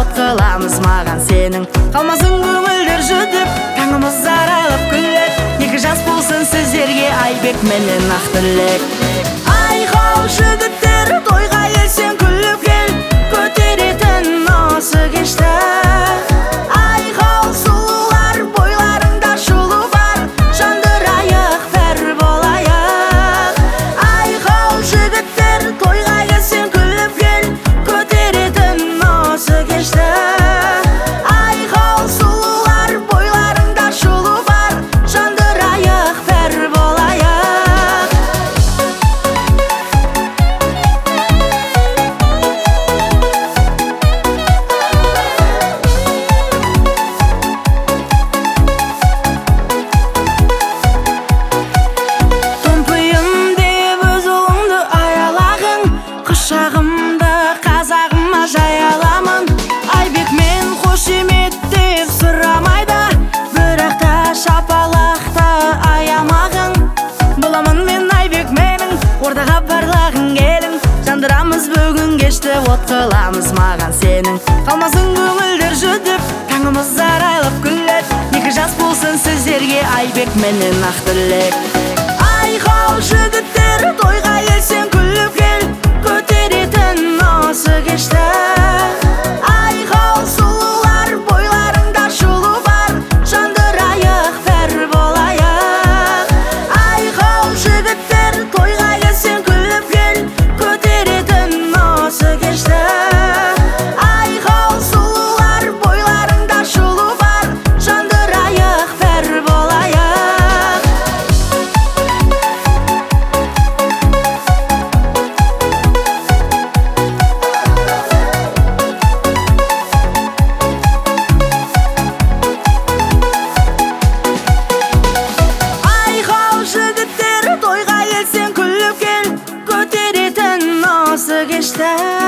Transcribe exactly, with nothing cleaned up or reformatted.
от қыламыз маған сенің. Қалмасын көңілдер жүдіп, таңымыз арайлап күллек. Екі жас болсын сіздерге Айбек менен Ақтілек. Айқау жігіттер, тойға келсең күліп кел, көтеретін осы кешті. Айқау сұлулар, бойларыңда шулы бар, жандырайық, пәр болайық. Айқау жігіттер, тойға келсең күліп кел, көтеретін осы кешті. Айқау сұлулар, бойларыңда шулы бар, жандырайық, пәр болайық. Құшағымды қазағыма жаяламын, Айбек мен қошемет деп сұрамайды, бірақ та шапалақты аямағың. Боламын мен Айбек менің, ордаға барлағың келің, жандырамыз бүгін кешті, от қыламыз маған сенің. Қалмасын көңілдер жүдіп, таңымыз арайлап күллек. Екі жас болсын сіздерге Айбек менен Ақтілек. Айқау жігіттер, тойға келсең күліп кел, көтеретін осы кешті. Айқау сұлулар, бойларыңда шулы бар, жандырайық, пәр болайық. Айқау жігіттер, тойға келсең күліп кел, көтеретін осы кешті. Айқау сұлулар, бойларыңда шулы бар, жандырайық, пәр болайық. Тойға келсең күліп кел, көтеретін осы кешті.